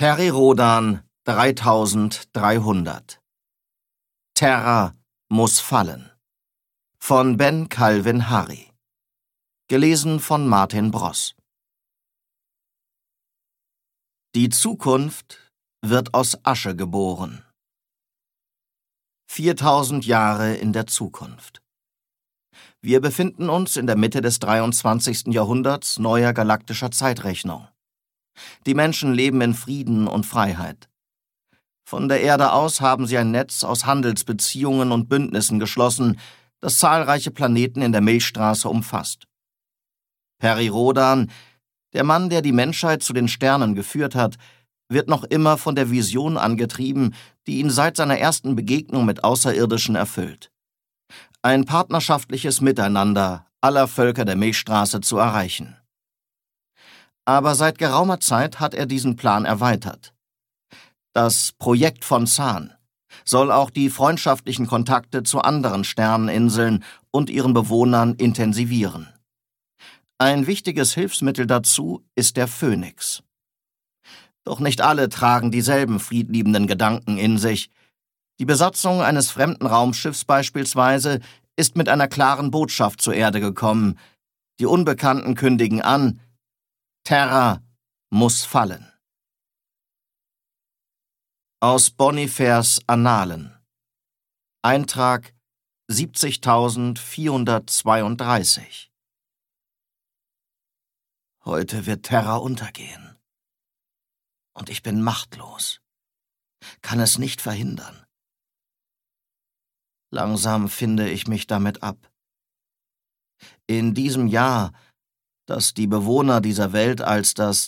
Peri-Rodan 3300. Terra muss fallen. Von Ben Calvin Hari. Gelesen von Martin Bross. Die Zukunft wird aus Asche geboren. 4000 Jahre in der Zukunft. Wir befinden uns in der Mitte des 23. Jahrhunderts neuer galaktischer Zeitrechnung. Die Menschen leben in Frieden und Freiheit. Von der Erde aus haben sie ein Netz aus Handelsbeziehungen und Bündnissen geschlossen, das zahlreiche Planeten in der Milchstraße umfasst. Peri-Rodan, der Mann, der die Menschheit zu den Sternen geführt hat, wird noch immer von der Vision angetrieben, die ihn seit seiner ersten Begegnung mit Außerirdischen erfüllt. Ein partnerschaftliches Miteinander aller Völker der Milchstraße zu erreichen. Aber seit geraumer Zeit hat er diesen Plan erweitert. Das Projekt von Zahn soll auch die freundschaftlichen Kontakte zu anderen Sterneninseln und ihren Bewohnern intensivieren. Ein wichtiges Hilfsmittel dazu ist der Phönix. Doch nicht alle tragen dieselben friedliebenden Gedanken in sich. Die Besatzung eines fremden Raumschiffs beispielsweise ist mit einer klaren Botschaft zur Erde gekommen. Die Unbekannten kündigen an: Terra muss fallen. Aus Bonifers Annalen. Eintrag 70.432. Heute wird Terra untergehen. Und ich bin machtlos. Kann es nicht verhindern. Langsam finde ich mich damit ab. In diesem Jahr, das die Bewohner dieser Welt als das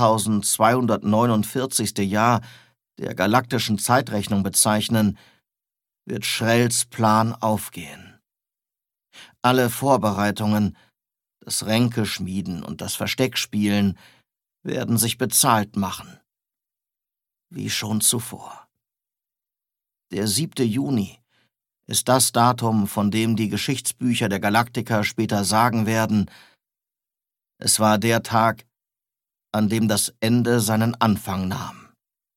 2249. Jahr der galaktischen Zeitrechnung bezeichnen, wird Shrells Plan aufgehen. Alle Vorbereitungen, das Ränkeschmieden und das Versteckspielen werden sich bezahlt machen. Wie schon zuvor. Der 7. Juni ist das Datum, von dem die Geschichtsbücher der Galaktiker später sagen werden: Es war der Tag, an dem das Ende seinen Anfang nahm.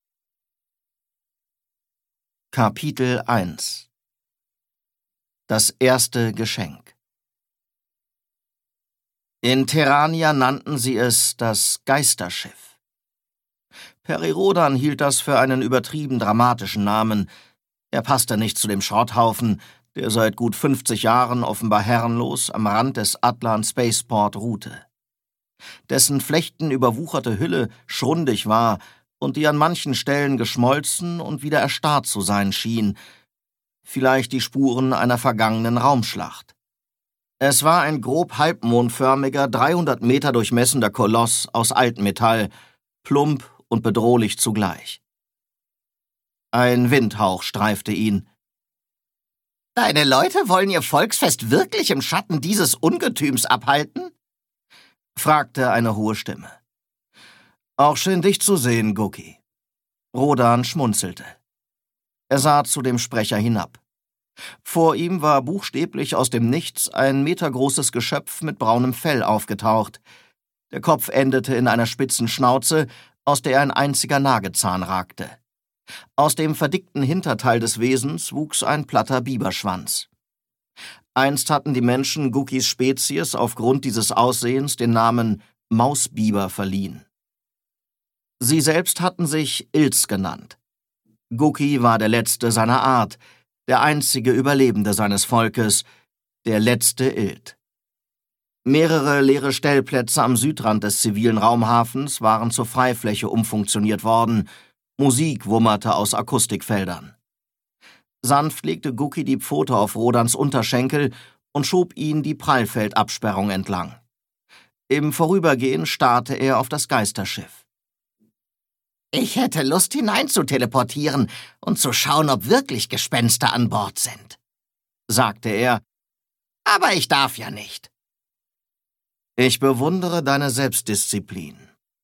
Kapitel 1. Das erste Geschenk. In Terrania nannten sie es das Geisterschiff. Peri-Rodan hielt das für einen übertrieben dramatischen Namen. Er passte nicht zu dem Schrotthaufen, der seit gut 50 Jahren offenbar herrenlos am Rand des Atlan Spaceport ruhte. Dessen flechtenüberwucherte Hülle schrundig war und die an manchen Stellen geschmolzen und wieder erstarrt zu sein schien, vielleicht die Spuren einer vergangenen Raumschlacht. Es war ein grob halbmondförmiger, 300 Meter durchmessender Koloss aus Altmetall, plump und bedrohlich zugleich. Ein Windhauch streifte ihn. »Deine Leute wollen ihr Volksfest wirklich im Schatten dieses Ungetüms abhalten?« fragte eine hohe Stimme. »Auch schön, dich zu sehen, Guki.« Rodan schmunzelte. Er sah zu dem Sprecher hinab. Vor ihm war buchstäblich aus dem Nichts ein metergroßes Geschöpf mit braunem Fell aufgetaucht. Der Kopf endete in einer spitzen Schnauze, aus der ein einziger Nagezahn ragte. Aus dem verdickten Hinterteil des Wesens wuchs ein platter Biberschwanz. Einst hatten die Menschen Gukis Spezies aufgrund dieses Aussehens den Namen Mausbiber verliehen. Sie selbst hatten sich Ilz genannt. Guki war der letzte seiner Art, der einzige Überlebende seines Volkes, der letzte Ilt. Mehrere leere Stellplätze am Südrand des zivilen Raumhafens waren zur Freifläche umfunktioniert worden. Musik wummerte aus Akustikfeldern. Sanft legte Guki die Pfote auf Rodans Unterschenkel und schob ihn die Prallfeldabsperrung entlang. Im Vorübergehen starrte er auf das Geisterschiff. »Ich hätte Lust, hinein zu teleportieren und zu schauen, ob wirklich Gespenster an Bord sind«, sagte er. »Aber ich darf ja nicht.« »Ich bewundere deine Selbstdisziplin.«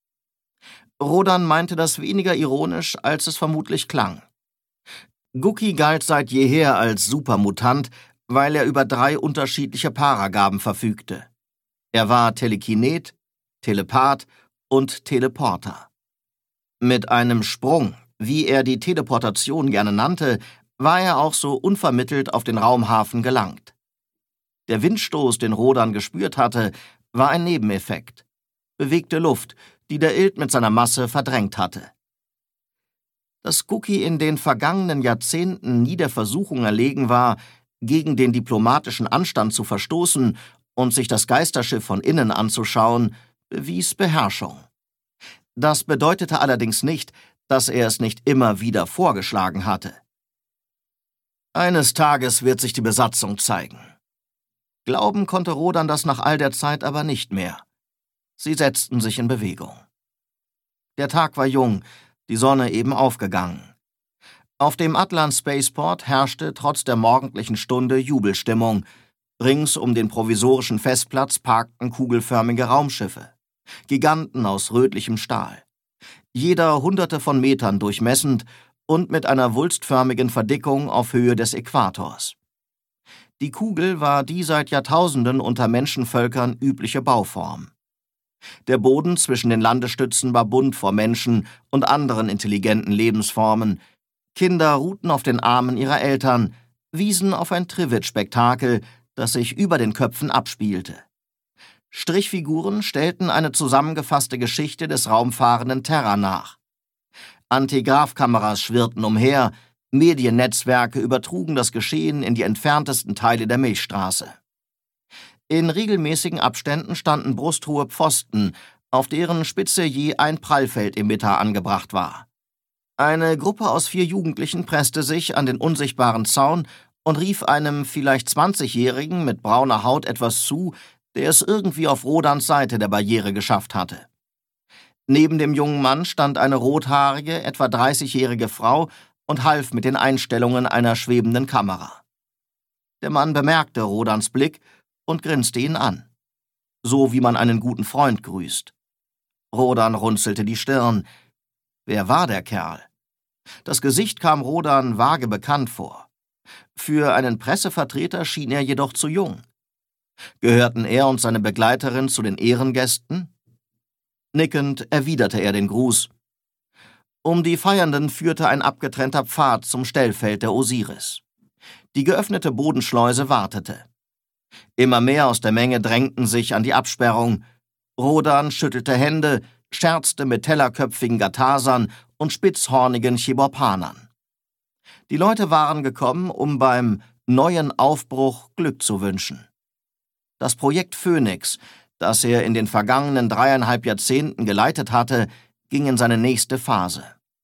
Rodan meinte das weniger ironisch, als es vermutlich klang. Guki galt seit jeher als Supermutant, weil er über 3 unterschiedliche Paragaben verfügte. Er war Telekinet, Telepath und Teleporter. Mit einem Sprung, wie er die Teleportation gerne nannte, war er auch so unvermittelt auf den Raumhafen gelangt. Der Windstoß, den Rodan gespürt hatte, war ein Nebeneffekt. Bewegte Luft, die der Ilt mit seiner Masse verdrängt hatte. Dass Cookie in den vergangenen Jahrzehnten nie der Versuchung erlegen war, gegen den diplomatischen Anstand zu verstoßen und sich das Geisterschiff von innen anzuschauen, bewies Beherrschung. Das bedeutete allerdings nicht, dass er es nicht immer wieder vorgeschlagen hatte. Eines Tages wird sich die Besatzung zeigen. Glauben konnte Rodan das nach all der Zeit aber nicht mehr. Sie setzten sich in Bewegung. Der Tag war jung, die Sonne eben aufgegangen. Auf dem Atlan Spaceport herrschte trotz der morgendlichen Stunde Jubelstimmung. Rings um den provisorischen Festplatz parkten kugelförmige Raumschiffe, Giganten aus rötlichem Stahl. Jeder Hunderte von Metern durchmessend und mit einer wulstförmigen Verdickung auf Höhe des Äquators. Die Kugel war die seit Jahrtausenden unter Menschenvölkern übliche Bauform. Der Boden zwischen den Landestützen war bunt vor Menschen und anderen intelligenten Lebensformen. Kinder ruhten auf den Armen ihrer Eltern, wiesen auf ein Trivet-Spektakel, das sich über den Köpfen abspielte. Strichfiguren stellten eine zusammengefasste Geschichte des raumfahrenden Terra nach. Antigraphkameras schwirrten umher, Mediennetzwerke übertrugen das Geschehen in die entferntesten Teile der Milchstraße. In regelmäßigen Abständen standen brusthohe Pfosten, auf deren Spitze je ein Prallfeldemitter angebracht war. Eine Gruppe aus 4 Jugendlichen presste sich an den unsichtbaren Zaun und rief einem vielleicht 20-Jährigen mit brauner Haut etwas zu, der es irgendwie auf Rodans Seite der Barriere geschafft hatte. Neben dem jungen Mann stand eine rothaarige, etwa 30-jährige Frau und half mit den Einstellungen einer schwebenden Kamera. Der Mann bemerkte Rodans Blick und grinste ihn an. So wie man einen guten Freund grüßt. Rodan runzelte die Stirn. Wer war der Kerl? Das Gesicht kam Rodan vage bekannt vor. Für einen Pressevertreter schien er jedoch zu jung. Gehörten er und seine Begleiterin zu den Ehrengästen? Nickend erwiderte er den Gruß. Um die Feiernden führte ein abgetrennter Pfad zum Stellfeld der Osiris. Die geöffnete Bodenschleuse wartete. Immer mehr aus der Menge drängten sich an die Absperrung. Rodan schüttelte Hände, scherzte mit tellerköpfigen Gatasern und spitzhornigen Chiborpanern. Die Leute waren gekommen, um beim neuen Aufbruch Glück zu wünschen. Das Projekt Phoenix, das er in den vergangenen 3,5 Jahrzehnten geleitet hatte, ging in seine nächste Phase.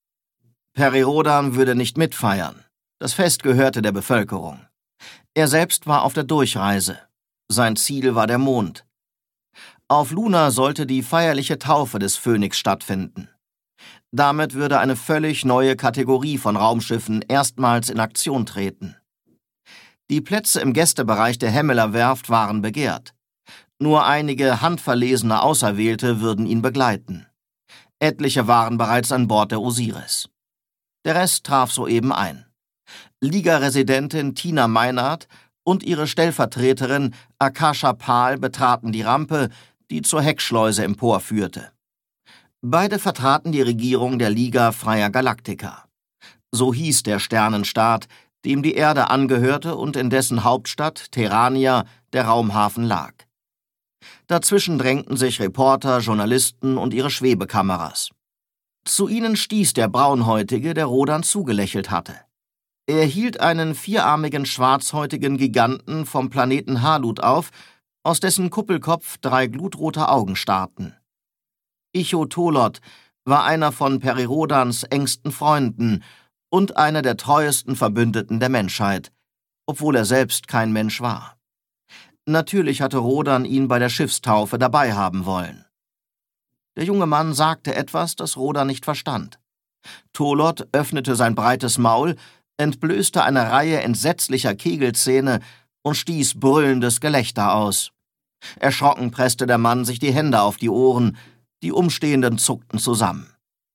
Rodan würde nicht mitfeiern. Das Fest gehörte der Bevölkerung. Er selbst war auf der Durchreise. Sein Ziel war der Mond. Auf Luna sollte die feierliche Taufe des Phönix stattfinden. Damit würde eine völlig neue Kategorie von Raumschiffen erstmals in Aktion treten. Die Plätze im Gästebereich der Hemmeler Werft waren begehrt. Nur einige handverlesene Auserwählte würden ihn begleiten. Etliche waren bereits an Bord der Osiris. Der Rest traf soeben ein. Liga-Residentin Tina Meinert und ihre Stellvertreterin Akasha Pal betraten die Rampe, die zur Heckschleuse emporführte. Beide vertraten die Regierung der Liga Freier Galaktika. So hieß der Sternenstaat, dem die Erde angehörte und in dessen Hauptstadt Terrania der Raumhafen lag. Dazwischen drängten sich Reporter, Journalisten und ihre Schwebekameras. Zu ihnen stieß der Braunhäutige, der Rodan zugelächelt hatte. Er hielt einen vierarmigen schwarzhäutigen Giganten vom Planeten Halut auf, aus dessen Kuppelkopf 3 glutrote Augen starrten. Icho Tolot war einer von Rodans engsten Freunden und einer der treuesten Verbündeten der Menschheit, obwohl er selbst kein Mensch war. Natürlich hatte Rodan ihn bei der Schiffstaufe dabei haben wollen. Der junge Mann sagte etwas, das Rodan nicht verstand. Tolot öffnete sein breites Maul, entblößte eine Reihe entsetzlicher Kegelzähne und stieß brüllendes Gelächter aus. Erschrocken presste der Mann sich die Hände auf die Ohren, die Umstehenden zuckten zusammen.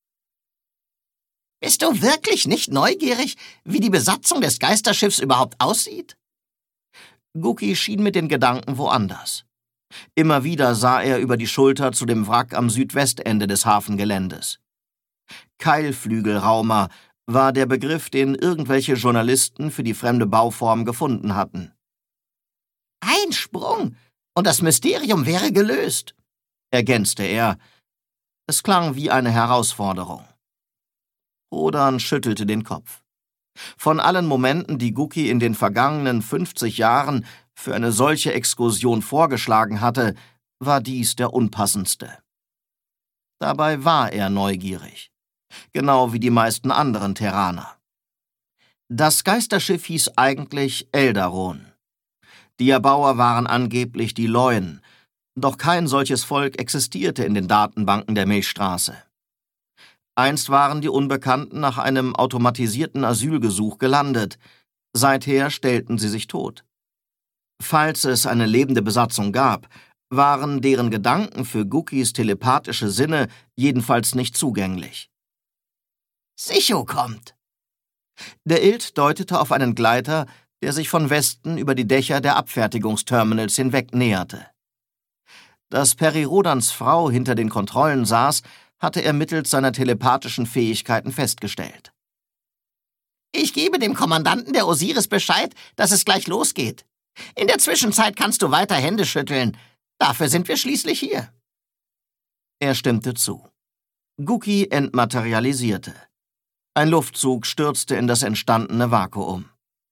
»Bist du wirklich nicht neugierig, wie die Besatzung des Geisterschiffs überhaupt aussieht?« Guki schien mit den Gedanken woanders. Immer wieder sah er über die Schulter zu dem Wrack am Südwestende des Hafengeländes. Keilflügelraumer war der Begriff, den irgendwelche Journalisten für die fremde Bauform gefunden hatten. »Ein Sprung, und das Mysterium wäre gelöst«, ergänzte er. Es klang wie eine Herausforderung. Rodan schüttelte den Kopf. Von allen Momenten, die Guki in den vergangenen 50 Jahren für eine solche Exkursion vorgeschlagen hatte, war dies der unpassendste. Dabei war er neugierig, genau wie die meisten anderen Terraner. Das Geisterschiff hieß eigentlich Eldaron. Die Erbauer waren angeblich die Leuen, doch kein solches Volk existierte in den Datenbanken der Milchstraße. Einst waren die Unbekannten nach einem automatisierten Asylgesuch gelandet, seither stellten sie sich tot. Falls es eine lebende Besatzung gab, waren deren Gedanken für Gukis telepathische Sinne jedenfalls nicht zugänglich. »Sicho kommt!« Der Ild deutete auf einen Gleiter, der sich von Westen über die Dächer der Abfertigungsterminals hinweg näherte. Dass Perirodans Frau hinter den Kontrollen saß, hatte er mittels seiner telepathischen Fähigkeiten festgestellt. »Ich gebe dem Kommandanten der Osiris Bescheid, dass es gleich losgeht. In der Zwischenzeit kannst du weiter Hände schütteln. Dafür sind wir schließlich hier.« Er stimmte zu. Guki entmaterialisierte. Ein Luftzug stürzte in das entstandene Vakuum.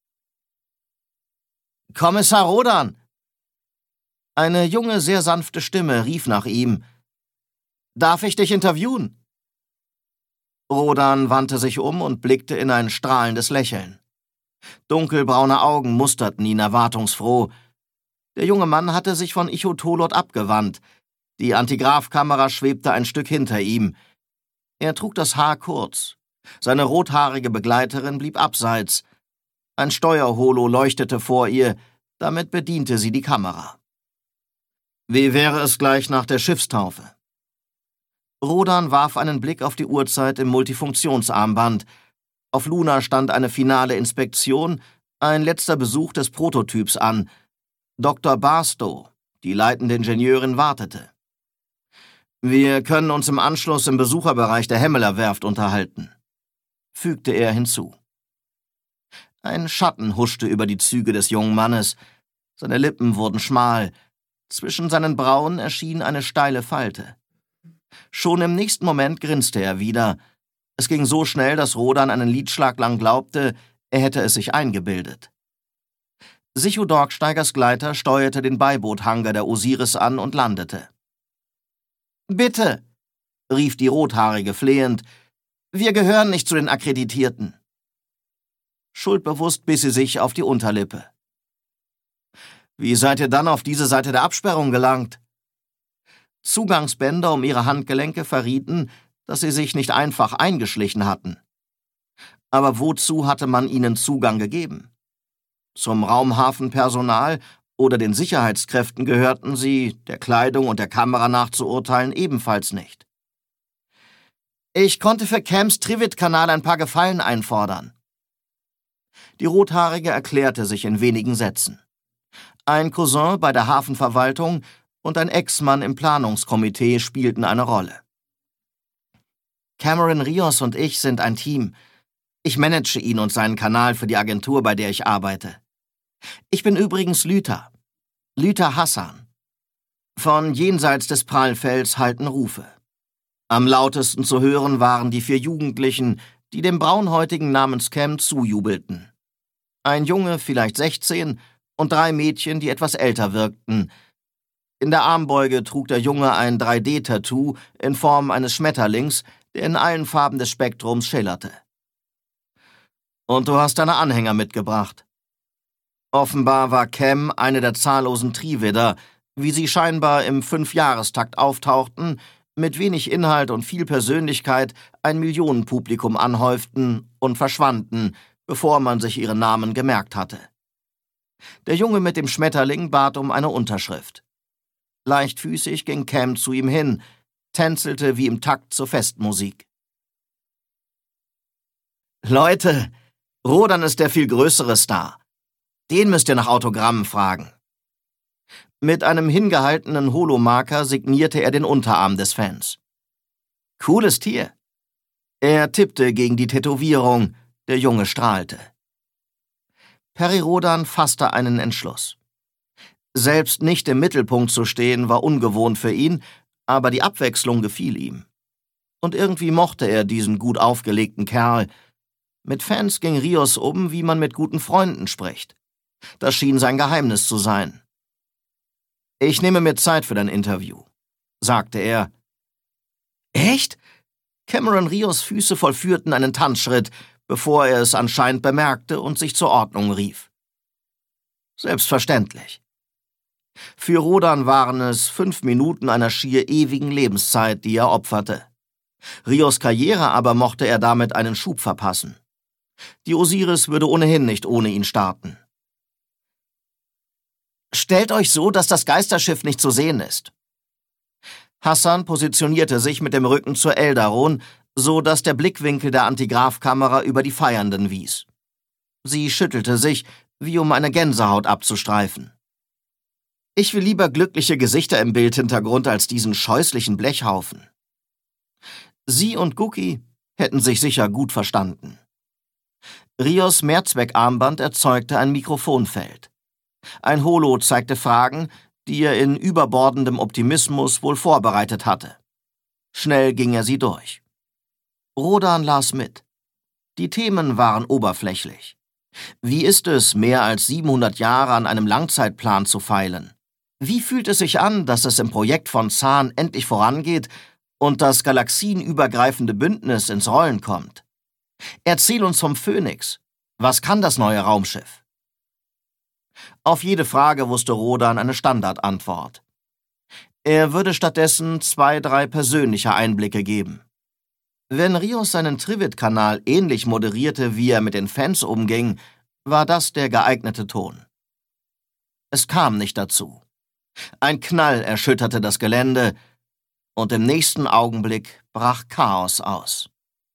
»Kommissar Rodan!« Eine junge, sehr sanfte Stimme rief nach ihm. »Darf ich dich interviewen?« Rodan wandte sich um und blickte in ein strahlendes Lächeln. Dunkelbraune Augen musterten ihn erwartungsfroh. Der junge Mann hatte sich von Ichotolot abgewandt. Die Antigrafkamera schwebte ein Stück hinter ihm. Er trug das Haar kurz. Seine rothaarige Begleiterin blieb abseits. Ein Steuerholo leuchtete vor ihr, damit bediente sie die Kamera. Wie wäre es gleich nach der Schiffstaufe? Rodan warf einen Blick auf die Uhrzeit im Multifunktionsarmband. Auf Luna stand eine finale Inspektion, ein letzter Besuch des Prototyps an. Dr. Barstow, die leitende Ingenieurin, wartete. »Wir können uns im Anschluss im Besucherbereich der Hemmeler-Werft unterhalten«, fügte er hinzu. Ein Schatten huschte über die Züge des jungen Mannes. Seine Lippen wurden schmal. Zwischen seinen Brauen erschien eine steile Falte. Schon im nächsten Moment grinste er wieder. Es ging so schnell, dass Rodan einen Liedschlag lang glaubte, er hätte es sich eingebildet. Sicho Dorksteigers Gleiter steuerte den Beiboothangar der Osiris an und landete. »Bitte«, rief die Rothaarige flehend, »wir gehören nicht zu den Akkreditierten.« Schuldbewusst biss sie sich auf die Unterlippe. »Wie seid ihr dann auf diese Seite der Absperrung gelangt?« Zugangsbänder um ihre Handgelenke verrieten, dass sie sich nicht einfach eingeschlichen hatten. Aber wozu hatte man ihnen Zugang gegeben? Zum Raumhafenpersonal oder den Sicherheitskräften gehörten sie, der Kleidung und der Kamera nach zu urteilen, ebenfalls nicht. »Ich konnte für Cams Trivet-Kanal ein paar Gefallen einfordern.« Die Rothaarige erklärte sich in wenigen Sätzen. Ein Cousin bei der Hafenverwaltung und ein Ex-Mann im Planungskomitee spielten eine Rolle. »Cameron Rios und ich sind ein Team. Ich manage ihn und seinen Kanal für die Agentur, bei der ich arbeite. Ich bin übrigens Lüther Hassan. Von jenseits des Prallfelds halten Rufe. Am lautesten zu hören waren die 4 Jugendlichen, die dem Braunhäutigen namens Cam zujubelten. Ein Junge, vielleicht 16, und 3 Mädchen, die etwas älter wirkten. In der Armbeuge trug der Junge ein 3D-Tattoo in Form eines Schmetterlings, der in allen Farben des Spektrums schillerte. »Und du hast deine Anhänger mitgebracht.« Offenbar war Cam eine der zahllosen Triwedder, wie sie scheinbar im 5-Jahrestakt auftauchten, mit wenig Inhalt und viel Persönlichkeit ein Millionenpublikum anhäuften und verschwanden, bevor man sich ihre Namen gemerkt hatte. Der Junge mit dem Schmetterling bat um eine Unterschrift. Leichtfüßig ging Cam zu ihm hin, tänzelte wie im Takt zur Festmusik. »Leute, Rodan ist der viel größere Star. Den müsst ihr nach Autogrammen fragen.« Mit einem hingehaltenen Holomarker signierte er den Unterarm des Fans. »Cooles Tier.« Er tippte gegen die Tätowierung, der Junge strahlte. Peri-Rodan fasste einen Entschluss. Selbst nicht im Mittelpunkt zu stehen, war ungewohnt für ihn, aber die Abwechslung gefiel ihm. Und irgendwie mochte er diesen gut aufgelegten Kerl. Mit Fans ging Rios um, wie man mit guten Freunden spricht. Das schien sein Geheimnis zu sein. »Ich nehme mir Zeit für dein Interview«, sagte er. »Echt?« Cameron Rios Füße vollführten einen Tanzschritt, bevor er es anscheinend bemerkte und sich zur Ordnung rief. Selbstverständlich. Für Rodan waren es 5 Minuten einer schier ewigen Lebenszeit, die er opferte. Rios Karriere aber mochte er damit einen Schub verpassen. Die Osiris würde ohnehin nicht ohne ihn starten. »Stellt euch so, dass das Geisterschiff nicht zu sehen ist.« Hassan positionierte sich mit dem Rücken zur Eldaron, so dass der Blickwinkel der Antigrafkamera über die Feiernden wies. Sie schüttelte sich, wie um eine Gänsehaut abzustreifen. »Ich will lieber glückliche Gesichter im Bildhintergrund als diesen scheußlichen Blechhaufen.« Sie und Guki hätten sich sicher gut verstanden. Rios Mehrzweckarmband erzeugte ein Mikrofonfeld. Ein Holo zeigte Fragen, die er in überbordendem Optimismus wohl vorbereitet hatte. Schnell ging er sie durch. Rodan las mit. Die Themen waren oberflächlich. Wie ist es, mehr als 700 Jahre an einem Langzeitplan zu feilen? Wie fühlt es sich an, dass es im Projekt von Zahn endlich vorangeht und das galaxienübergreifende Bündnis ins Rollen kommt? Erzähl uns vom Phönix. Was kann das neue Raumschiff? Auf jede Frage wusste Rodan eine Standardantwort. Er würde stattdessen 2, 3 persönliche Einblicke geben. Wenn Rios seinen Trivid-Kanal ähnlich moderierte, wie er mit den Fans umging, war das der geeignete Ton. Es kam nicht dazu. Ein Knall erschütterte das Gelände, und im nächsten Augenblick brach Chaos aus.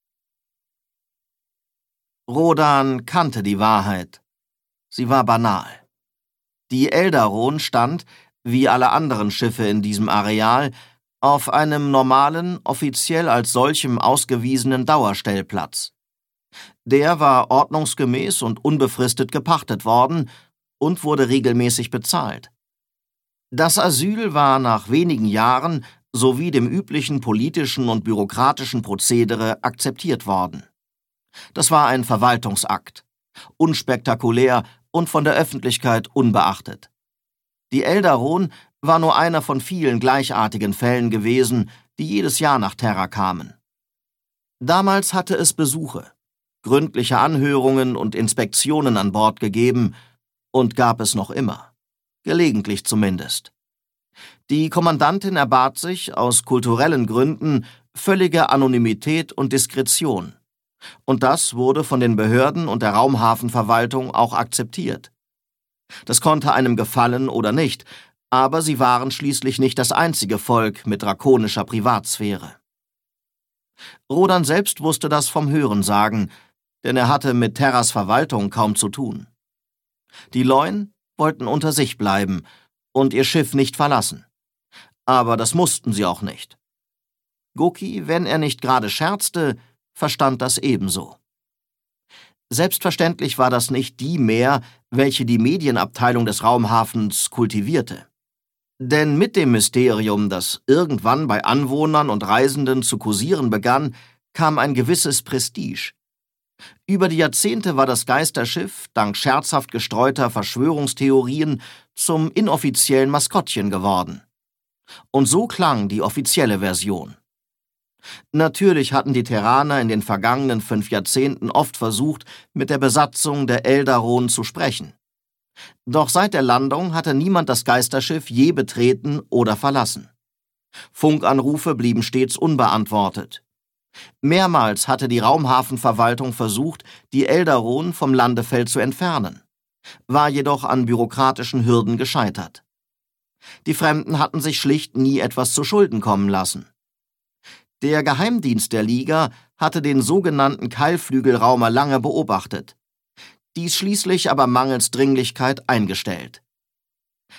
Rodan kannte die Wahrheit. Sie war banal. Die Eldaron stand, wie alle anderen Schiffe in diesem Areal, auf einem normalen, offiziell als solchem ausgewiesenen Dauerstellplatz. Der war ordnungsgemäß und unbefristet gepachtet worden und wurde regelmäßig bezahlt. Das Asyl war nach wenigen Jahren sowie dem üblichen politischen und bürokratischen Prozedere akzeptiert worden. Das war ein Verwaltungsakt, unspektakulär und von der Öffentlichkeit unbeachtet. Die Eldaron war nur einer von vielen gleichartigen Fällen gewesen, die jedes Jahr nach Terra kamen. Damals hatte es Besuche, gründliche Anhörungen und Inspektionen an Bord gegeben und gab es noch immer, gelegentlich zumindest. Die Kommandantin erbat sich aus kulturellen Gründen völlige Anonymität und Diskretion. Und das wurde von den Behörden und der Raumhafenverwaltung auch akzeptiert. Das konnte einem gefallen oder nicht, aber sie waren schließlich nicht das einzige Volk mit drakonischer Privatsphäre. Rodan selbst wusste das vom Hörensagen, denn er hatte mit Terras Verwaltung kaum zu tun. Die Leuen wollten unter sich bleiben und ihr Schiff nicht verlassen. Aber das mussten sie auch nicht. Guki, wenn er nicht gerade scherzte, verstand das ebenso. Selbstverständlich war das nicht die Mär, welche die Medienabteilung des Raumhafens kultivierte. Denn mit dem Mysterium, das irgendwann bei Anwohnern und Reisenden zu kursieren begann, kam ein gewisses Prestige. Über die Jahrzehnte war das Geisterschiff, dank scherzhaft gestreuter Verschwörungstheorien, zum inoffiziellen Maskottchen geworden. Und so klang die offizielle Version. Natürlich hatten die Terraner in den vergangenen 5 Jahrzehnten oft versucht, mit der Besatzung der Eldaron zu sprechen. Doch seit der Landung hatte niemand das Geisterschiff je betreten oder verlassen. Funkanrufe blieben stets unbeantwortet. Mehrmals hatte die Raumhafenverwaltung versucht, die Eldaron vom Landefeld zu entfernen, war jedoch an bürokratischen Hürden gescheitert. Die Fremden hatten sich schlicht nie etwas zu Schulden kommen lassen. Der Geheimdienst der Liga hatte den sogenannten Keilflügelraumer lange beobachtet, dies schließlich aber mangels Dringlichkeit eingestellt.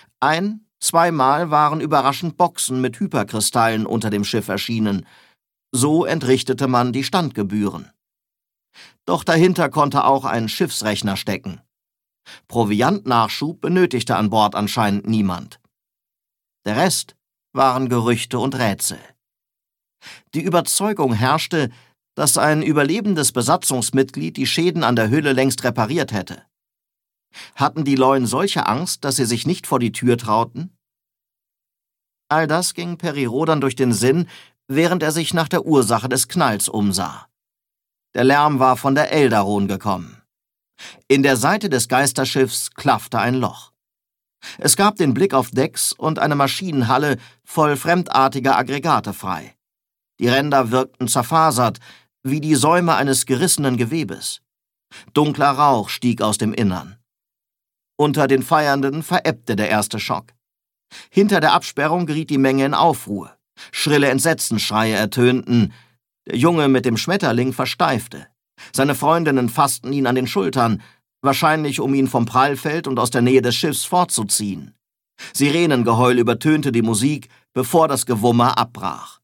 1-, 2-mal waren überraschend Boxen mit Hyperkristallen unter dem Schiff erschienen, So entrichtete man die Standgebühren. Doch dahinter konnte auch ein Schiffsrechner stecken. Proviantnachschub benötigte an Bord anscheinend niemand. Der Rest waren Gerüchte und Rätsel. Die Überzeugung herrschte, dass ein überlebendes Besatzungsmitglied die Schäden an der Hülle längst repariert hätte. Hatten die Leuen solche Angst, dass sie sich nicht vor die Tür trauten? All das ging Peri Rodan durch den Sinn, während er sich nach der Ursache des Knalls umsah. Der Lärm war von der Eldaron gekommen. In der Seite des Geisterschiffs klaffte ein Loch. Es gab den Blick auf Decks und eine Maschinenhalle voll fremdartiger Aggregate frei. Die Ränder wirkten zerfasert, wie die Säume eines gerissenen Gewebes. Dunkler Rauch stieg aus dem Innern. Unter den Feiernden verebbte der erste Schock. Hinter der Absperrung geriet die Menge in Aufruhr. Schrille Entsetzensschreie ertönten. Der Junge mit dem Schmetterling versteifte. Seine Freundinnen fassten ihn an den Schultern, wahrscheinlich um ihn vom Prallfeld und aus der Nähe des Schiffs fortzuziehen. Sirenengeheul übertönte die Musik, bevor das Gewummer abbrach.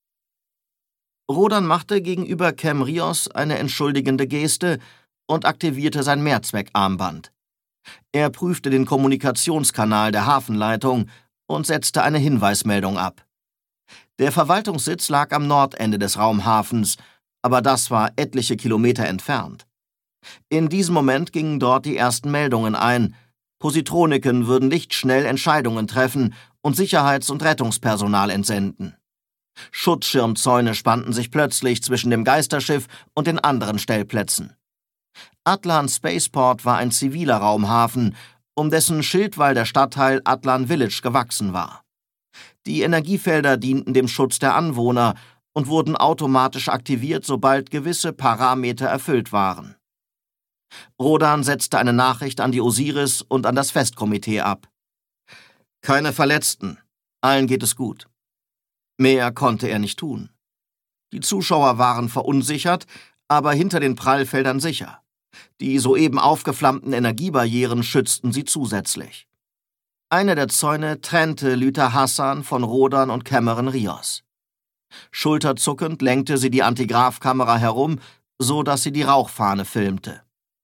Rodan machte gegenüber Cam Rios eine entschuldigende Geste und aktivierte sein Mehrzweckarmband. Er prüfte den Kommunikationskanal der Hafenleitung und setzte eine Hinweismeldung ab. Der Verwaltungssitz lag am Nordende des Raumhafens, aber das war etliche Kilometer entfernt. In diesem Moment gingen dort die ersten Meldungen ein. Positroniken würden lichtschnell Entscheidungen treffen und Sicherheits- und Rettungspersonal entsenden. Schutzschirmzäune spannten sich plötzlich zwischen dem Geisterschiff und den anderen Stellplätzen. Atlan Spaceport war ein ziviler Raumhafen, um dessen Schildwall der Stadtteil Atlan Village gewachsen war. Die Energiefelder dienten dem Schutz der Anwohner und wurden automatisch aktiviert, sobald gewisse Parameter erfüllt waren. Rodan setzte eine Nachricht an die Osiris und an das Festkomitee ab. Keine Verletzten, allen geht es gut. Mehr konnte er nicht tun. Die Zuschauer waren verunsichert, aber hinter den Prallfeldern sicher. Die soeben aufgeflammten Energiebarrieren schützten sie zusätzlich. Eine der Zäune trennte Lüther Hassan von Rodan und Cameron Rios. Schulterzuckend lenkte sie die Antigrafkamera herum, so dass sie die Rauchfahne filmte.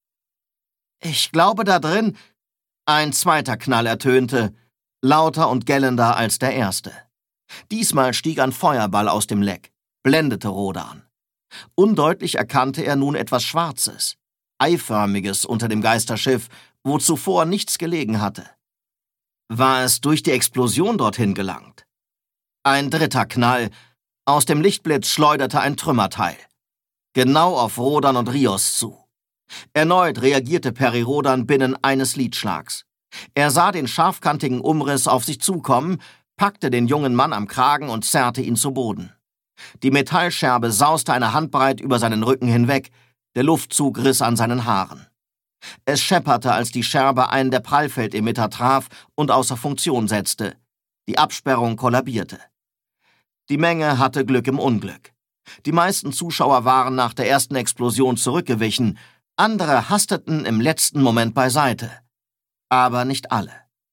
»Ich glaube, da drin...« Ein zweiter Knall ertönte, lauter und gellender als der erste. Diesmal stieg ein Feuerball aus dem Leck, blendete Rodan. Undeutlich erkannte er nun etwas Schwarzes, Eiförmiges unter dem Geisterschiff, wo zuvor nichts gelegen hatte. War es durch die Explosion dorthin gelangt? Ein dritter Knall. Aus dem Lichtblitz schleuderte ein Trümmerteil. Genau auf Rodan und Rios zu. Erneut reagierte Peri Rodan binnen eines Lidschlags. Er sah den scharfkantigen Umriss auf sich zukommen, packte den jungen Mann am Kragen und zerrte ihn zu Boden. Die Metallscherbe sauste eine Handbreit über seinen Rücken hinweg, der Luftzug riss an seinen Haaren. Es schepperte, als die Scherbe einen der Prallfeldemitter traf und außer Funktion setzte. Die Absperrung kollabierte. Die Menge hatte Glück im Unglück. Die meisten Zuschauer waren nach der ersten Explosion zurückgewichen, andere hasteten im letzten Moment beiseite. Aber nicht alle.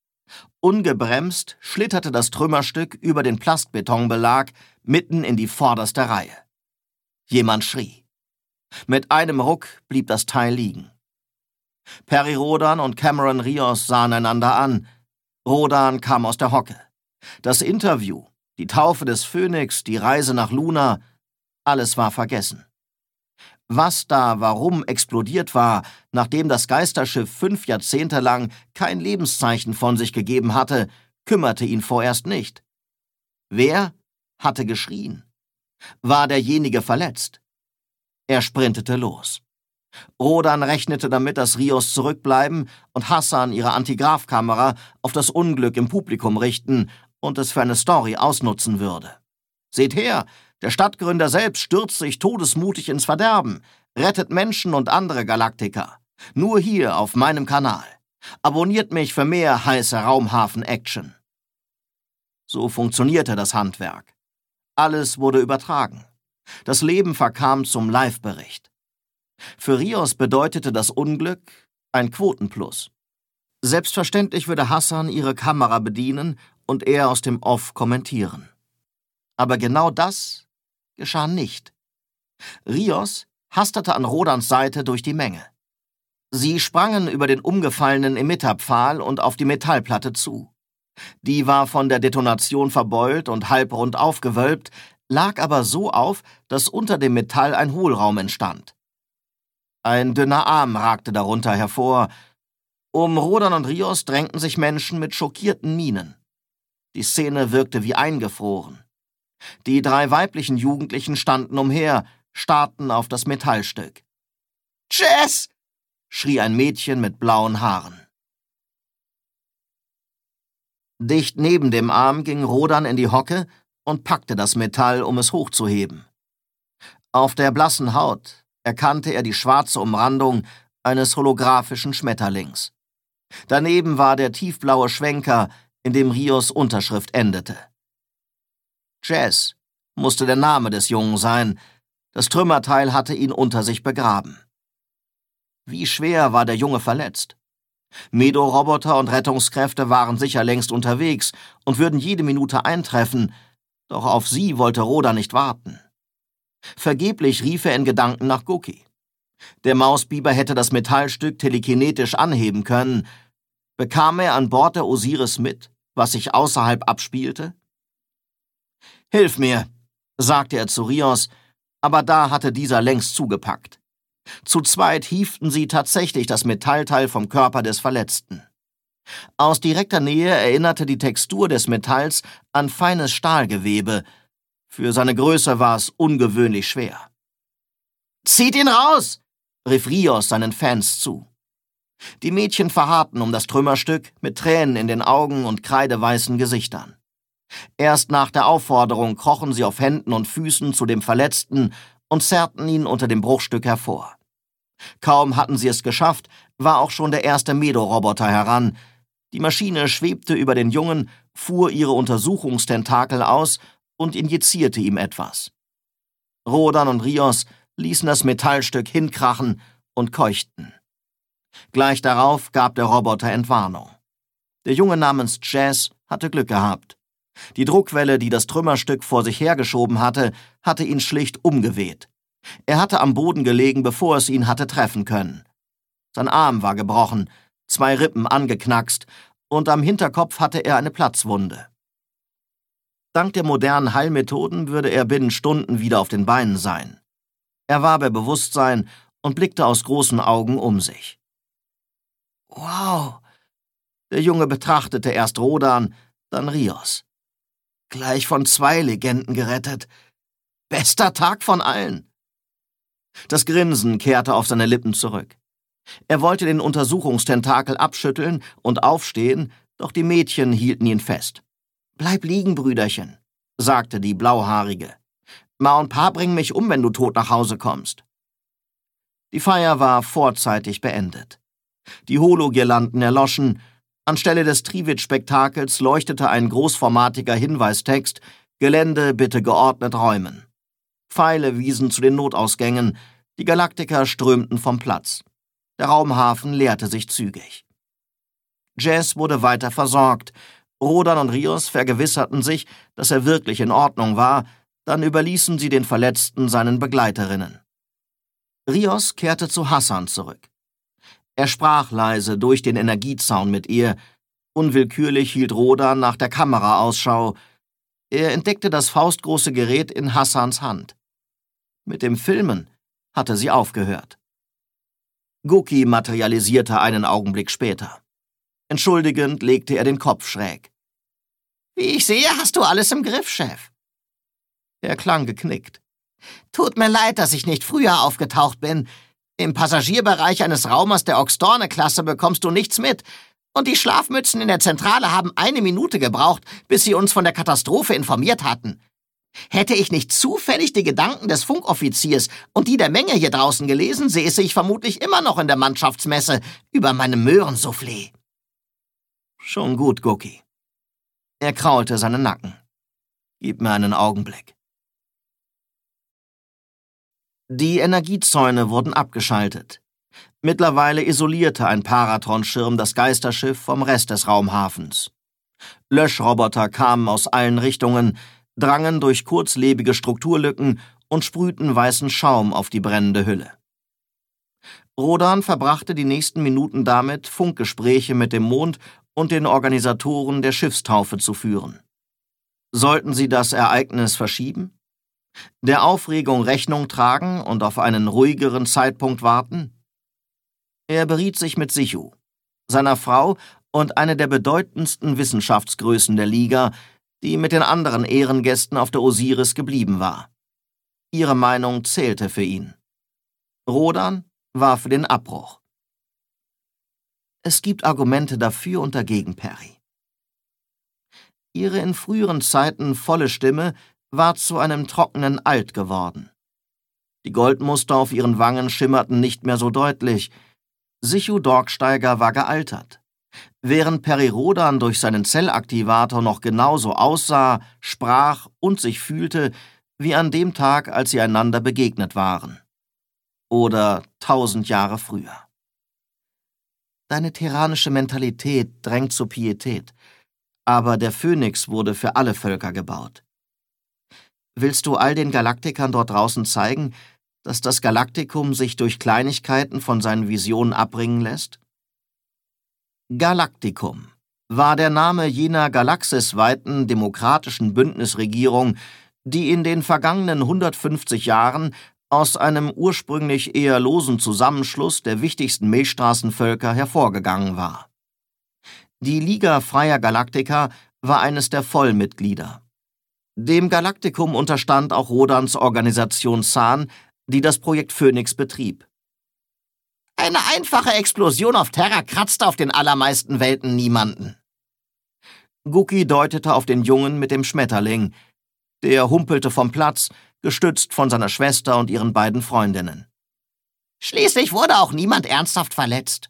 Ungebremst schlitterte das Trümmerstück über den Plastbetonbelag mitten in die vorderste Reihe. Jemand schrie. Mit einem Ruck blieb das Teil liegen. Peri Rodan und Cameron Rios sahen einander an. Rodan kam aus der Hocke. Das Interview, die Taufe des Phönix, die Reise nach Luna, alles war vergessen. Was da warum explodiert war, nachdem das Geisterschiff 5 Jahrzehnte lang kein Lebenszeichen von sich gegeben hatte, kümmerte ihn vorerst nicht. Wer hatte geschrien? War derjenige verletzt? Er sprintete los. Rodan rechnete damit, dass Rios zurückbleiben und Hassan ihre Antigrafkamera auf das Unglück im Publikum richten und es für eine Story ausnutzen würde. »Seht her, der Stadtgründer selbst stürzt sich todesmutig ins Verderben, rettet Menschen und andere Galaktiker. Nur hier auf meinem Kanal. Abonniert mich für mehr heiße Raumhafen-Action.« So funktionierte das Handwerk. Alles wurde übertragen. Das Leben verkam zum Live-Bericht. Für Rios bedeutete das Unglück ein Quotenplus. Selbstverständlich würde Hassan ihre Kamera bedienen und er aus dem Off kommentieren. Aber genau das geschah nicht. Rios hastete an Rodans Seite durch die Menge. Sie sprangen über den umgefallenen Emitterpfahl und auf die Metallplatte zu. Die war von der Detonation verbeult und halbrund aufgewölbt, lag aber so auf, dass unter dem Metall ein Hohlraum entstand. Ein dünner Arm ragte darunter hervor. Um Rodan und Rios drängten sich Menschen mit schockierten Mienen. Die Szene wirkte wie eingefroren. Die 3 weiblichen Jugendlichen standen umher, starrten auf das Metallstück. »Jess!« schrie ein Mädchen mit blauen Haaren. Dicht neben dem Arm ging Rodan in die Hocke und packte das Metall, um es hochzuheben. Auf der blassen Haut erkannte er die schwarze Umrandung eines holographischen Schmetterlings. Daneben war der tiefblaue Schwenker, in dem Rios Unterschrift endete. Jess musste der Name des Jungen sein. Das Trümmerteil hatte ihn unter sich begraben. Wie schwer war der Junge verletzt? Medo-Roboter und Rettungskräfte waren sicher längst unterwegs und würden jede Minute eintreffen, doch auf sie wollte Rodan nicht warten. Vergeblich rief er in Gedanken nach Guki. Der Mausbiber hätte das Metallstück telekinetisch anheben können. Bekam er an Bord der Osiris mit, was sich außerhalb abspielte? »Hilf mir«, sagte er zu Rios, aber da hatte dieser längst zugepackt. Zu zweit hieften sie tatsächlich das Metallteil vom Körper des Verletzten. Aus direkter Nähe erinnerte die Textur des Metalls an feines Stahlgewebe. Für seine Größe war es ungewöhnlich schwer. »Zieht ihn raus!« rief Rios seinen Fans zu. Die Mädchen verharrten um das Trümmerstück mit Tränen in den Augen und kreideweißen Gesichtern. Erst nach der Aufforderung krochen sie auf Händen und Füßen zu dem Verletzten und zerrten ihn unter dem Bruchstück hervor. Kaum hatten sie es geschafft, war auch schon der erste Medo-Roboter heran. Die Maschine schwebte über den Jungen, fuhr ihre Untersuchungstentakel aus und injizierte ihm etwas. Rodan und Rios ließen das Metallstück hinkrachen und keuchten. Gleich darauf gab der Roboter Entwarnung. Der Junge namens Jess hatte Glück gehabt. Die Druckwelle, die das Trümmerstück vor sich hergeschoben hatte ihn schlicht umgeweht. Er hatte am Boden gelegen, bevor es ihn hatte treffen können. Sein Arm war gebrochen, 2 Rippen angeknackst und am Hinterkopf hatte er eine Platzwunde. Dank der modernen Heilmethoden würde er binnen Stunden wieder auf den Beinen sein. Er war bei Bewusstsein und blickte aus großen Augen um sich. »Wow!« Der Junge betrachtete erst Rodan, dann Rios. »Gleich von 2 Legenden gerettet. Bester Tag von allen!« Das Grinsen kehrte auf seine Lippen zurück. Er wollte den Untersuchungstentakel abschütteln und aufstehen, doch die Mädchen hielten ihn fest. »Bleib liegen, Brüderchen«, sagte die Blauhaarige. »Ma und Pa bringen mich um, wenn du tot nach Hause kommst.« Die Feier war vorzeitig beendet. Die Hologirlanden erloschen. Anstelle des Triwitz-Spektakels leuchtete ein großformatiger Hinweistext: »Gelände bitte geordnet räumen.« Pfeile wiesen zu den Notausgängen. Die Galaktiker strömten vom Platz. Der Raumhafen leerte sich zügig. Jess wurde weiter versorgt. Rodan und Rios vergewisserten sich, dass er wirklich in Ordnung war. Dann überließen sie den Verletzten seinen Begleiterinnen. Rios kehrte zu Hassan zurück. Er sprach leise durch den Energiezaun mit ihr. Unwillkürlich hielt Rodan nach der Kamera Ausschau. Er entdeckte das faustgroße Gerät in Hassans Hand. Mit dem Filmen hatte sie aufgehört. Guki materialisierte einen Augenblick später. Entschuldigend legte er den Kopf schräg. »Wie ich sehe, hast du alles im Griff, Chef.« Er klang geknickt. »Tut mir leid, dass ich nicht früher aufgetaucht bin. Im Passagierbereich eines Raumers der Oxtorne-Klasse bekommst du nichts mit. Und die Schlafmützen in der Zentrale haben 1 Minute gebraucht, bis sie uns von der Katastrophe informiert hatten. Hätte ich nicht zufällig die Gedanken des Funkoffiziers und die der Menge hier draußen gelesen, säße ich vermutlich immer noch in der Mannschaftsmesse über meinem Möhrensoufflé.« »Schon gut, Guki.« Er kraulte seinen Nacken. »Gib mir einen Augenblick.« Die Energiezäune wurden abgeschaltet. Mittlerweile isolierte ein Paratron-Schirm das Geisterschiff vom Rest des Raumhafens. Löschroboter kamen aus allen Richtungen, drangen durch kurzlebige Strukturlücken und sprühten weißen Schaum auf die brennende Hülle. Rodan verbrachte die nächsten Minuten damit, Funkgespräche mit dem Mond und den Organisatoren der Schiffstaufe zu führen. Sollten sie das Ereignis verschieben? Der Aufregung Rechnung tragen und auf einen ruhigeren Zeitpunkt warten? Er beriet sich mit Sichu, seiner Frau und einer der bedeutendsten Wissenschaftsgrößen der Liga, die mit den anderen Ehrengästen auf der Osiris geblieben war. Ihre Meinung zählte für ihn. Rodan war für den Abbruch. Es gibt Argumente dafür und dagegen, Perry. Ihre in früheren Zeiten volle Stimme war zu einem trockenen Alt geworden. Die Goldmuster auf ihren Wangen schimmerten nicht mehr so deutlich. Sichu Dorksteiger war gealtert. Während Perry Rodan durch seinen Zellaktivator noch genauso aussah, sprach und sich fühlte, wie an dem Tag, als sie einander begegnet waren. Oder 1000 Jahre früher. Deine tyrannische Mentalität drängt zur Pietät, aber der Phönix wurde für alle Völker gebaut. Willst du all den Galaktikern dort draußen zeigen, dass das Galaktikum sich durch Kleinigkeiten von seinen Visionen abbringen lässt? Galaktikum war der Name jener galaxisweiten demokratischen Bündnisregierung, die in den vergangenen 150 Jahren aus einem ursprünglich eher losen Zusammenschluss der wichtigsten Milchstraßenvölker hervorgegangen war. Die Liga Freier Galaktiker war eines der Vollmitglieder. Dem Galaktikum unterstand auch Rodans Organisation Zahn, die das Projekt Phönix betrieb. Eine einfache Explosion auf Terra kratzte auf den allermeisten Welten niemanden. Guki deutete auf den Jungen mit dem Schmetterling. Der humpelte vom Platz, gestützt von seiner Schwester und ihren beiden Freundinnen. Schließlich wurde auch niemand ernsthaft verletzt.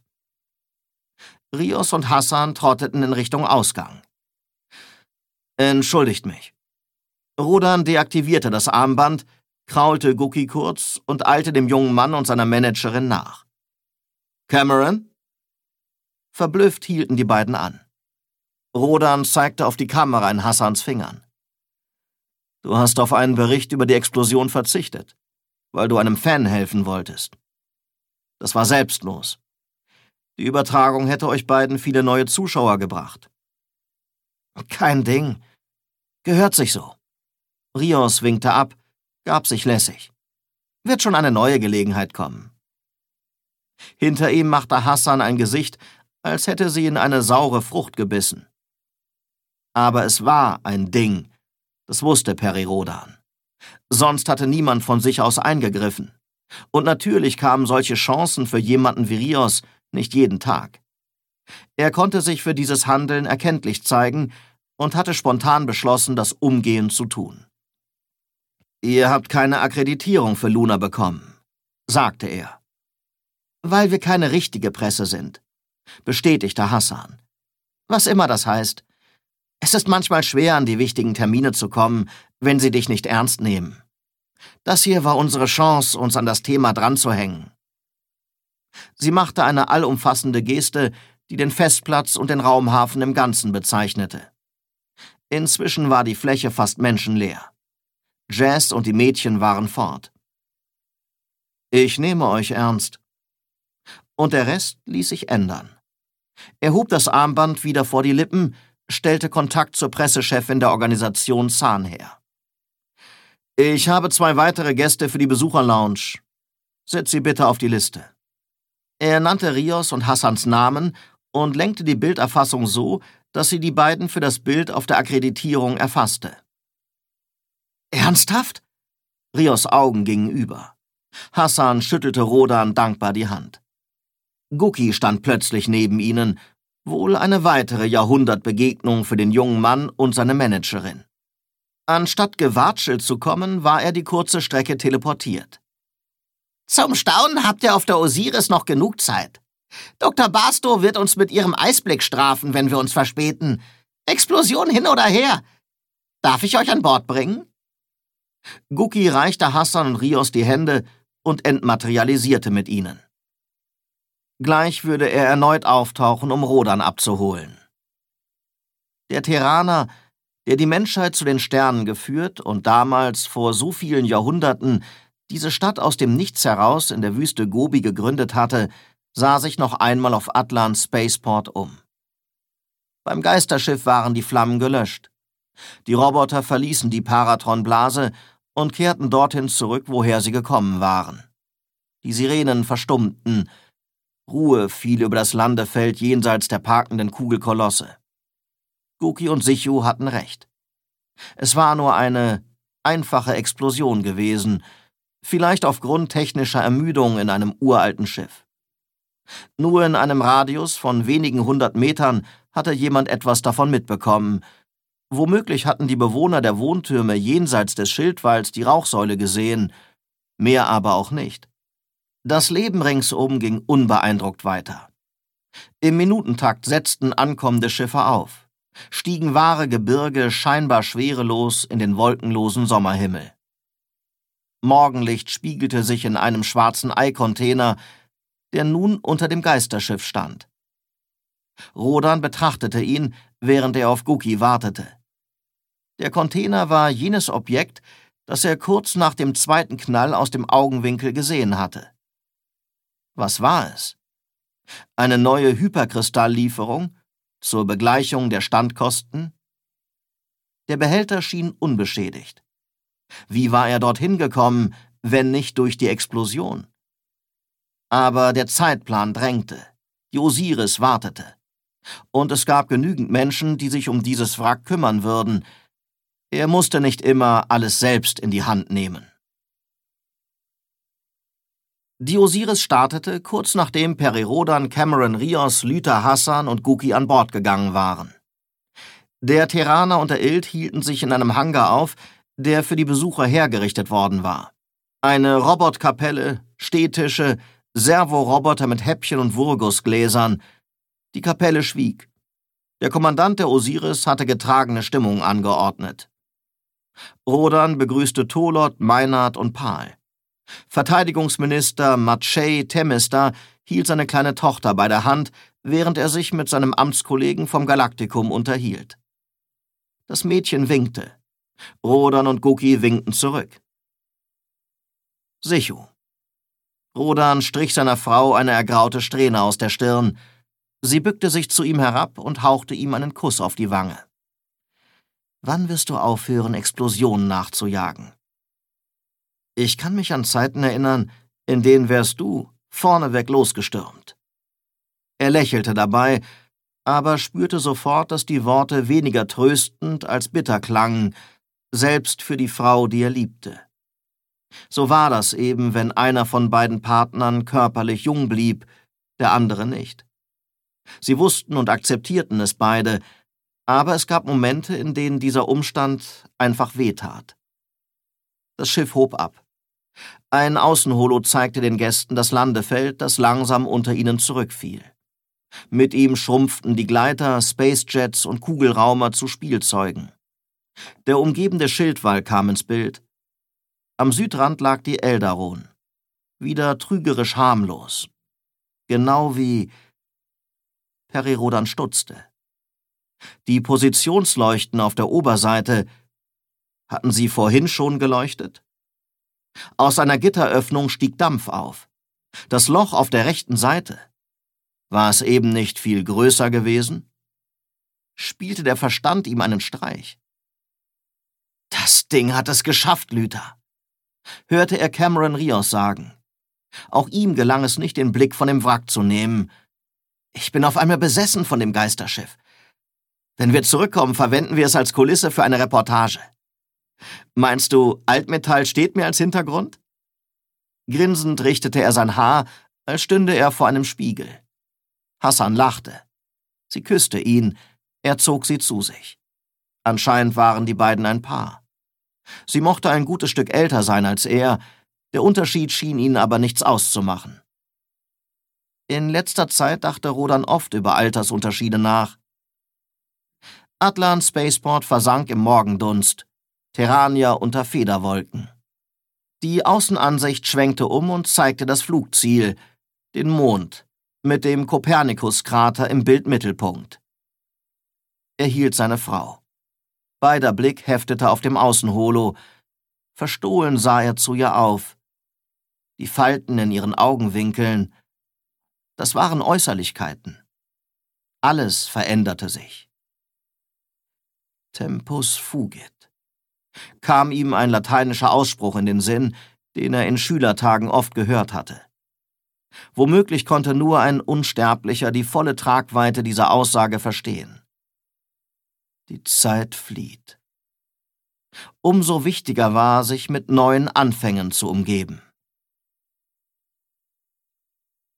Rios und Hassan trotteten in Richtung Ausgang. Entschuldigt mich. Rodan deaktivierte das Armband, kraulte Guki kurz und eilte dem jungen Mann und seiner Managerin nach. Cameron? Verblüfft hielten die beiden an. Rodan zeigte auf die Kamera in Hassans Fingern. Du hast auf einen Bericht über die Explosion verzichtet, weil du einem Fan helfen wolltest. Das war selbstlos. Die Übertragung hätte euch beiden viele neue Zuschauer gebracht. Kein Ding. Gehört sich so. Rios winkte ab, gab sich lässig. Wird schon eine neue Gelegenheit kommen. Hinter ihm machte Hassan ein Gesicht, als hätte sie in eine saure Frucht gebissen. Aber es war ein Ding. Das wusste Perry Rodan. Sonst hatte niemand von sich aus eingegriffen. Und natürlich kamen solche Chancen für jemanden wie Rios nicht jeden Tag. Er konnte sich für dieses Handeln erkenntlich zeigen und hatte spontan beschlossen, das umgehend zu tun. Ihr habt keine Akkreditierung für Luna bekommen, sagte er. Weil wir keine richtige Presse sind, bestätigte Hassan. Was immer das heißt. Es ist manchmal schwer, an die wichtigen Termine zu kommen, wenn sie dich nicht ernst nehmen. Das hier war unsere Chance, uns an das Thema dranzuhängen. Sie machte eine allumfassende Geste, die den Festplatz und den Raumhafen im Ganzen bezeichnete. Inzwischen war die Fläche fast menschenleer. Jazz und die Mädchen waren fort. Ich nehme euch ernst. Und der Rest ließ sich ändern. Er hob das Armband wieder vor die Lippen, stellte Kontakt zur Pressechefin der Organisation Zahn her. Ich habe 2 weitere Gäste für die Besucherlounge. Setz sie bitte auf die Liste. Er nannte Rios und Hassans Namen und lenkte die Bilderfassung so, dass sie die beiden für das Bild auf der Akkreditierung erfasste. Ernsthaft? Rios Augen gingen über. Hassan schüttelte Rodan dankbar die Hand. Guki stand plötzlich neben ihnen, wohl eine weitere Jahrhundertbegegnung für den jungen Mann und seine Managerin. Anstatt gewatschelt zu kommen, war er die kurze Strecke teleportiert. Zum Staunen habt ihr auf der Osiris noch genug Zeit. Dr. Barstow wird uns mit ihrem Eisblick strafen, wenn wir uns verspäten. Explosion hin oder her. Darf ich euch an Bord bringen? Guki reichte Hassan und Rios die Hände und entmaterialisierte mit ihnen. Gleich würde er erneut auftauchen, um Rodan abzuholen. Der Terraner, der die Menschheit zu den Sternen geführt und damals vor so vielen Jahrhunderten diese Stadt aus dem Nichts heraus in der Wüste Gobi gegründet hatte, sah sich noch einmal auf Atlans Spaceport um. Beim Geisterschiff waren die Flammen gelöscht. Die Roboter verließen die Paratron-Blase und kehrten dorthin zurück, woher sie gekommen waren. Die Sirenen verstummten. Ruhe fiel über das Landefeld jenseits der parkenden Kugelkolosse. Guki und Sichu hatten recht. Es war nur eine einfache Explosion gewesen, vielleicht aufgrund technischer Ermüdung in einem uralten Schiff. Nur in einem Radius von wenigen 100 Metern hatte jemand etwas davon mitbekommen. Womöglich hatten die Bewohner der Wohntürme jenseits des Schildwalls die Rauchsäule gesehen, mehr aber auch nicht. Das Leben ringsum ging unbeeindruckt weiter. Im Minutentakt setzten ankommende Schiffe auf, stiegen wahre Gebirge scheinbar schwerelos in den wolkenlosen Sommerhimmel. Morgenlicht spiegelte sich in einem schwarzen Ei-Container, der nun unter dem Geisterschiff stand. Rodan betrachtete ihn, während er auf Guki wartete. Der Container war jenes Objekt, das er kurz nach dem zweiten Knall aus dem Augenwinkel gesehen hatte. Was war es? Eine neue Hyperkristalllieferung zur Begleichung der Standkosten? Der Behälter schien unbeschädigt. Wie war er dorthin gekommen, wenn nicht durch die Explosion? Aber der Zeitplan drängte. Die Osiris wartete. Und es gab genügend Menschen, die sich um dieses Wrack kümmern würden. Er musste nicht immer alles selbst in die Hand nehmen. Die Osiris startete, kurz nachdem Peri-Rodan, Cameron Rios, Lyta Hassan und Guki an Bord gegangen waren. Der Terraner und der Ild hielten sich in einem Hangar auf, der für die Besucher hergerichtet worden war. Eine Robotkapelle, Stehtische, Servoroboter mit Häppchen und Wurgusgläsern. Die Kapelle schwieg. Der Kommandant der Osiris hatte getragene Stimmung angeordnet. Rodan begrüßte Tolot, Meinard und Pal. Verteidigungsminister Maciej Temista hielt seine kleine Tochter bei der Hand, während er sich mit seinem Amtskollegen vom Galaktikum unterhielt. Das Mädchen winkte. Rodan und Guki winkten zurück. Sichu. Rodan strich seiner Frau eine ergraute Strähne aus der Stirn. Sie bückte sich zu ihm herab und hauchte ihm einen Kuss auf die Wange. Wann wirst du aufhören, Explosionen nachzujagen? Ich kann mich an Zeiten erinnern, in denen wärst du vorneweg losgestürmt. Er lächelte dabei, aber spürte sofort, dass die Worte weniger tröstend als bitter klangen, selbst für die Frau, die er liebte. So war das eben, wenn einer von beiden Partnern körperlich jung blieb, der andere nicht. Sie wussten und akzeptierten es beide, aber es gab Momente, in denen dieser Umstand einfach wehtat. Das Schiff hob ab. Ein Außenholo zeigte den Gästen das Landefeld, das langsam unter ihnen zurückfiel. Mit ihm schrumpften die Gleiter, Spacejets und Kugelraumer zu Spielzeugen. Der umgebende Schildwall kam ins Bild. Am Südrand lag die Eldaron. Wieder trügerisch harmlos. Genau wie... Peri-Rodan stutzte. Die Positionsleuchten auf der Oberseite, hatten sie vorhin schon geleuchtet? Aus einer Gitteröffnung stieg Dampf auf. Das Loch auf der rechten Seite. War es eben nicht viel größer gewesen? Spielte der Verstand ihm einen Streich? Das Ding hat es geschafft, Lyta, hörte er Cameron Rios sagen. Auch ihm gelang es nicht, den Blick von dem Wrack zu nehmen. Ich bin auf einmal besessen von dem Geisterschiff. Wenn wir zurückkommen, verwenden wir es als Kulisse für eine Reportage. Meinst du, Altmetall steht mir als Hintergrund? Grinsend richtete er sein Haar, als stünde er vor einem Spiegel. Hassan lachte. Sie küsste ihn, er zog sie zu sich. Anscheinend waren die beiden ein Paar. Sie mochte ein gutes Stück älter sein als er, der Unterschied schien ihnen aber nichts auszumachen. In letzter Zeit dachte Rodan oft über Altersunterschiede nach. Atlans Spaceport versank im Morgendunst, Terrania unter Federwolken. Die Außenansicht schwenkte um und zeigte das Flugziel, den Mond, mit dem Kopernikus-Krater im Bildmittelpunkt. Er hielt seine Frau. Beider Blick heftete auf dem Außenholo. Verstohlen sah er zu ihr auf. Die Falten in ihren Augenwinkeln, das waren Äußerlichkeiten. Alles veränderte sich. Tempus fugit. Kam ihm ein lateinischer Ausspruch in den Sinn, den er in Schülertagen oft gehört hatte. Womöglich konnte nur ein Unsterblicher die volle Tragweite dieser Aussage verstehen. Die Zeit flieht. Umso wichtiger war, sich mit neuen Anfängen zu umgeben.